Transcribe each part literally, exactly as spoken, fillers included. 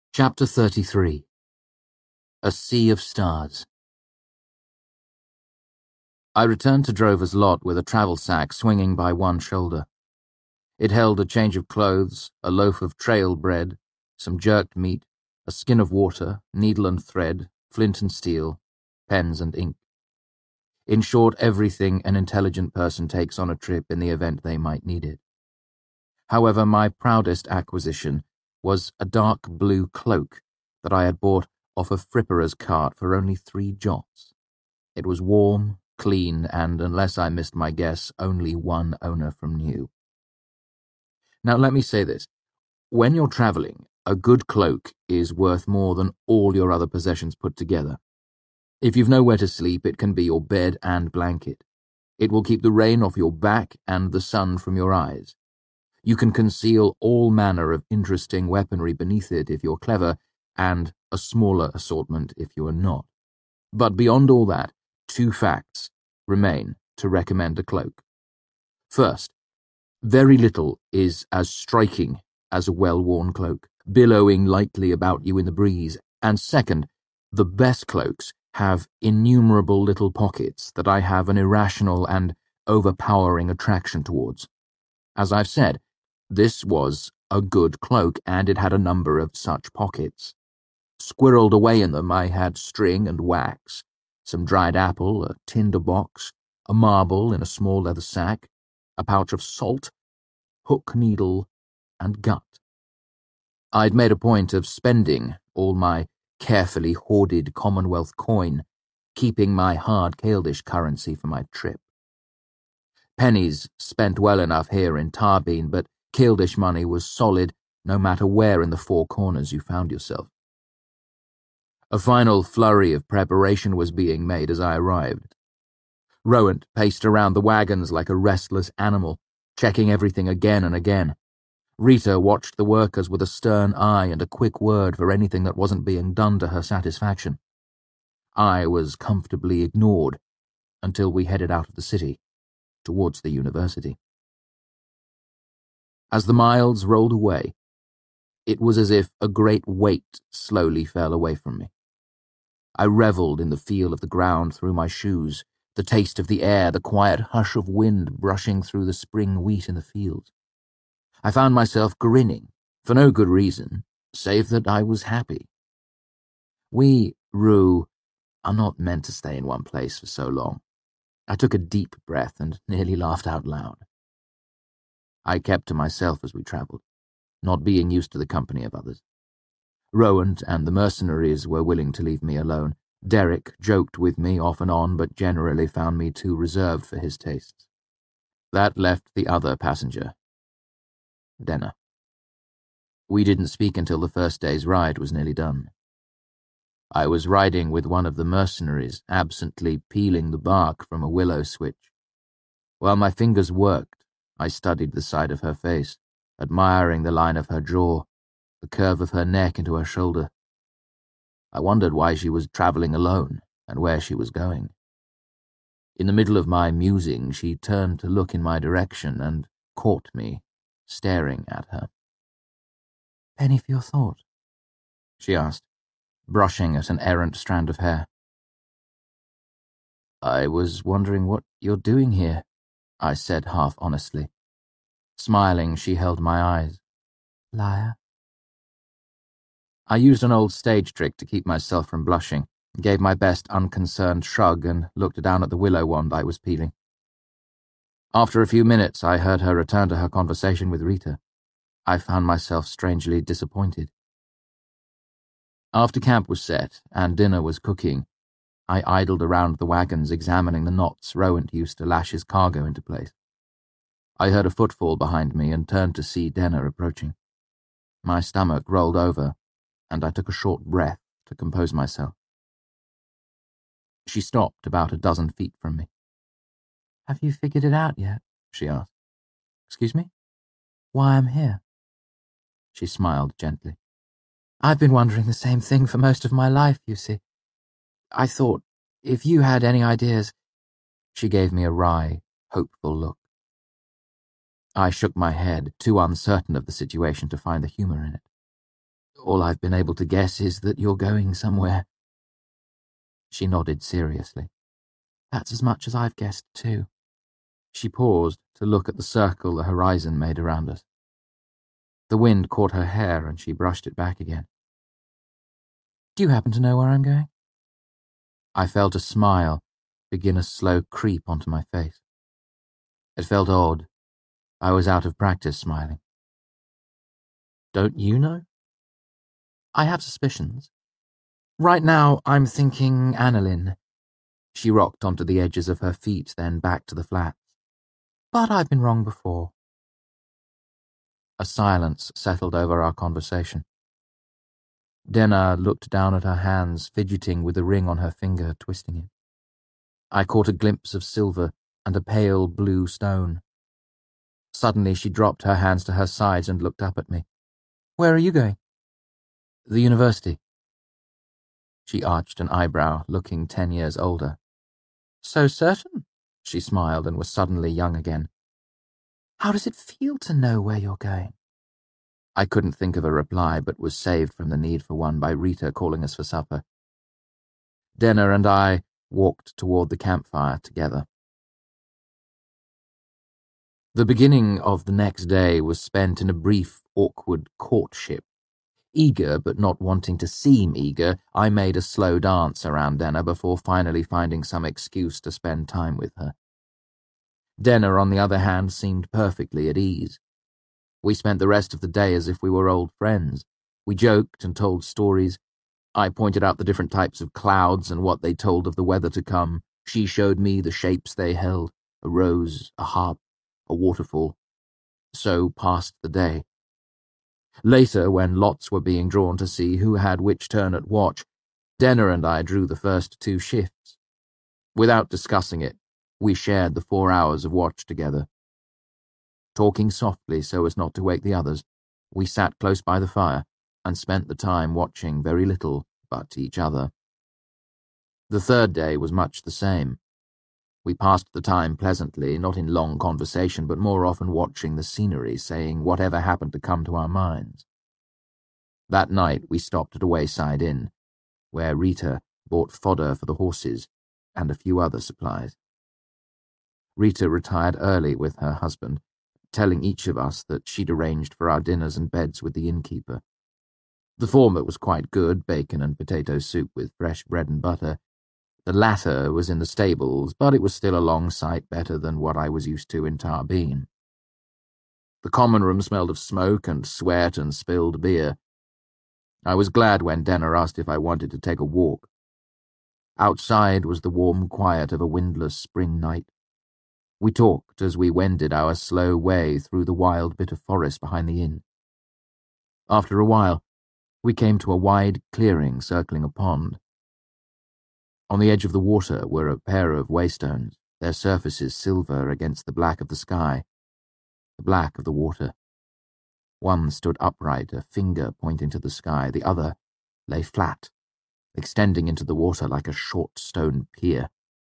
Chapter thirty-three. A Sea of Stars. I returned to Drover's lot with a travel sack swinging by one shoulder. It held a change of clothes, a loaf of trail bread, some jerked meat, a skin of water, needle and thread, flint and steel, pens and ink. In short, everything an intelligent person takes on a trip in the event they might need it. However, my proudest acquisition was a dark blue cloak that I had bought off a fripperer's cart for only three jots. It was warm, clean, and, unless I missed my guess, only one owner from new. Now let me say this. When you're travelling, a good cloak is worth more than all your other possessions put together. If you've nowhere to sleep, it can be your bed and blanket. It will keep the rain off your back and the sun from your eyes. You can conceal all manner of interesting weaponry beneath it if you're clever, and a smaller assortment if you are not. But beyond all that, two facts remain to recommend a cloak. First, very little is as striking as a well-worn cloak, billowing lightly about you in the breeze, and second, the best cloaks have innumerable little pockets that I have an irrational and overpowering attraction towards. As I've said, this was a good cloak, and it had a number of such pockets. Squirreled away in them I had string and wax, some dried apple, a tinder box, a marble in a small leather sack, a pouch of salt, hook needle, and gut. I'd made a point of spending all my carefully hoarded Commonwealth coin, keeping my hard Caeldish currency for my trip. Pennies spent well enough here in Tarbean, but Caeldish money was solid no matter where in the four corners you found yourself. A final flurry of preparation was being made as I arrived. Rowant paced around the wagons like a restless animal, checking everything again and again. Rita watched the workers with a stern eye and a quick word for anything that wasn't being done to her satisfaction. I was comfortably ignored until we headed out of the city, towards the university. As the miles rolled away, it was as if a great weight slowly fell away from me. I revelled in the feel of the ground through my shoes, the taste of the air, the quiet hush of wind brushing through the spring wheat in the fields. I found myself grinning, for no good reason, save that I was happy. We, Rue, are not meant to stay in one place for so long. I took a deep breath and nearly laughed out loud. I kept to myself as we travelled, not being used to the company of others. Rowant and the mercenaries were willing to leave me alone. Derek joked with me off and on, but generally found me too reserved for his tastes. That left the other passenger, Denna. We didn't speak until the first day's ride was nearly done. I was riding with one of the mercenaries, absently peeling the bark from a willow switch. While my fingers worked, I studied the side of her face, admiring the line of her jaw, the curve of her neck into her shoulder. I wondered why she was travelling alone and where she was going. In the middle of my musing, she turned to look in my direction and caught me, staring at her. "Penny for your thought?" she asked, brushing at an errant strand of hair. "I was wondering what you're doing here," I said half honestly. Smiling, she held my eyes. "Liar." I used an old stage trick to keep myself from blushing, gave my best unconcerned shrug and looked down at the willow wand I was peeling. After a few minutes, I heard her return to her conversation with Rita. I found myself strangely disappointed. After camp was set and dinner was cooking, I idled around the wagons examining the knots Rowant used to lash his cargo into place. I heard a footfall behind me and turned to see Denna approaching. My stomach rolled over, and I took a short breath to compose myself. She stopped about a dozen feet from me. "Have you figured it out yet?" she asked. "Excuse me?" "Why I'm here." She smiled gently. "I've been wondering the same thing for most of my life, you see. I thought, if you had any ideas—" She gave me a wry, hopeful look. I shook my head, too uncertain of the situation to find the humour in it. All I've been able to guess is that you're going somewhere." She nodded seriously. "That's as much as I've guessed, too." She paused to look at the circle the horizon made around us. The wind caught her hair and she brushed it back again. "Do you happen to know where I'm going?" I felt a smile begin a slow creep onto my face. It felt odd. I was out of practice smiling. "Don't you know?" "I have suspicions. Right now, I'm thinking Annalyn." She rocked onto the edges of her feet, then back to the flats. "But I've been wrong before." A silence settled over our conversation. Denna looked down at her hands, fidgeting with the ring on her finger, twisting it. I caught a glimpse of silver and a pale blue stone. Suddenly she dropped her hands to her sides and looked up at me. "Where are you going?" "The university." She arched an eyebrow, looking ten years older. "So certain?" She smiled and was suddenly young again. "How does it feel to know where you're going?" I couldn't think of a reply, but was saved from the need for one by Rita calling us for supper. Denna and I walked toward the campfire together. The beginning of the next day was spent in a brief, awkward courtship. Eager, but not wanting to seem eager, I made a slow dance around Denna before finally finding some excuse to spend time with her. Denna, on the other hand, seemed perfectly at ease. We spent the rest of the day as if we were old friends. We joked and told stories. I pointed out the different types of clouds and what they told of the weather to come. She showed me the shapes they held, a rose, a harp, a waterfall. So passed the day. Later, when lots were being drawn to see who had which turn at watch, Denna and I drew the first two shifts. Without discussing it, we shared the four hours of watch together. Talking softly so as not to wake the others, we sat close by the fire and spent the time watching very little but each other. The third day was much the same. We passed the time pleasantly, not in long conversation, but more often watching the scenery, saying whatever happened to come to our minds. That night we stopped at a wayside inn, where Rita bought fodder for the horses and a few other supplies. Rita retired early with her husband, telling each of us that she'd arranged for our dinners and beds with the innkeeper. The former was quite good, bacon and potato soup with fresh bread and butter. The latter was in the stables, but it was still a long sight better than what I was used to in Tarbeen. The common room smelled of smoke and sweat and spilled beer. I was glad when Denna asked if I wanted to take a walk. Outside was the warm quiet of a windless spring night. We talked as we wended our slow way through the wild bit of forest behind the inn. After a while, we came to a wide clearing circling a pond. On the edge of the water were a pair of waystones, their surfaces silver against the black of the sky, the black of the water. One stood upright, a finger pointing to the sky. The other lay flat, extending into the water like a short stone pier.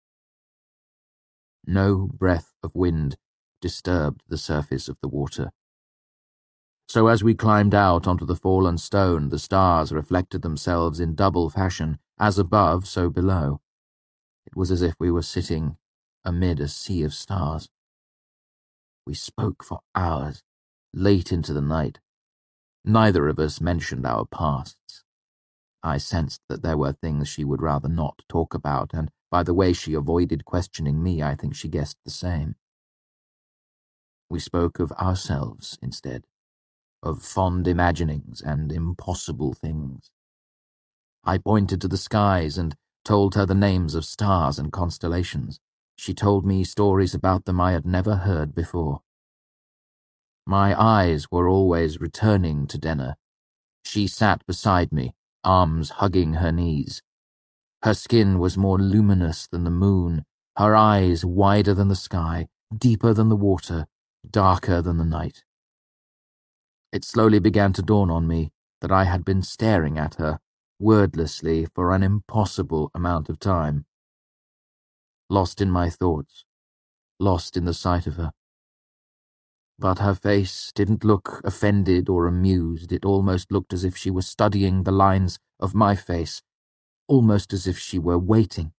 No breath of wind disturbed the surface of the water. So as we climbed out onto the fallen stone, the stars reflected themselves in double fashion, as above, so below. It was as if we were sitting amid a sea of stars. We spoke for hours, late into the night. Neither of us mentioned our pasts. I sensed that there were things she would rather not talk about, and by the way she avoided questioning me, I think she guessed the same. We spoke of ourselves instead, of fond imaginings and impossible things. I pointed to the skies and told her the names of stars and constellations. She told me stories about them I had never heard before. My eyes were always returning to Denna. She sat beside me, arms hugging her knees. Her skin was more luminous than the moon, her eyes wider than the sky, deeper than the water, darker than the night. It slowly began to dawn on me that I had been staring at her, wordlessly, for an impossible amount of time. Lost in my thoughts, lost in the sight of her. But her face didn't look offended or amused. It almost looked as if she were studying the lines of my face, almost as if she were waiting.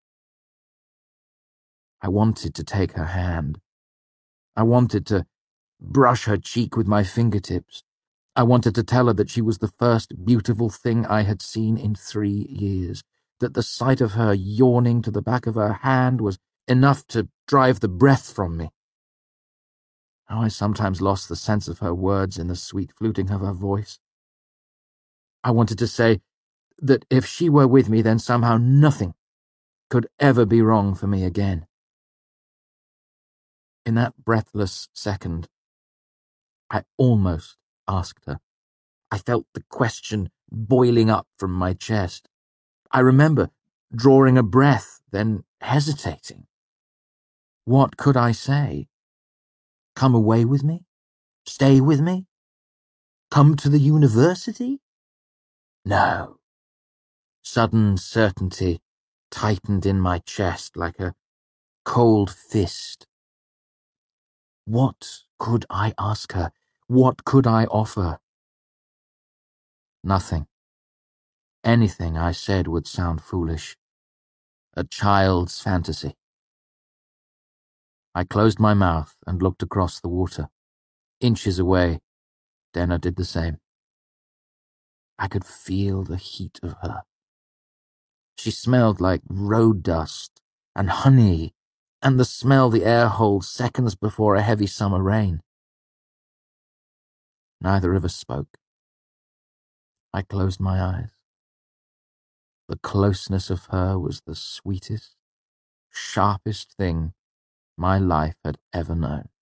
I wanted to take her hand. I wanted to brush her cheek with my fingertips. I wanted to tell her that she was the first beautiful thing I had seen in three years, that the sight of her yawning to the back of her hand was enough to drive the breath from me. How I sometimes lost the sense of her words in the sweet fluting of her voice. I wanted to say that if she were with me, then somehow nothing could ever be wrong for me again. In that breathless second, I almost asked her. I felt the question boiling up from my chest. I remember drawing a breath, then hesitating. What could I say? Come away with me? Stay with me? Come to the university? No. Sudden certainty tightened in my chest like a cold fist. What could I ask her? What could I offer? Nothing. Anything I said would sound foolish. A child's fantasy. I closed my mouth and looked across the water. Inches away, Denna did the same. I could feel the heat of her. She smelled like road dust and honey, and the smell the air holds seconds before a heavy summer rain. Neither of us spoke. I closed my eyes. The closeness of her was the sweetest, sharpest thing my life had ever known.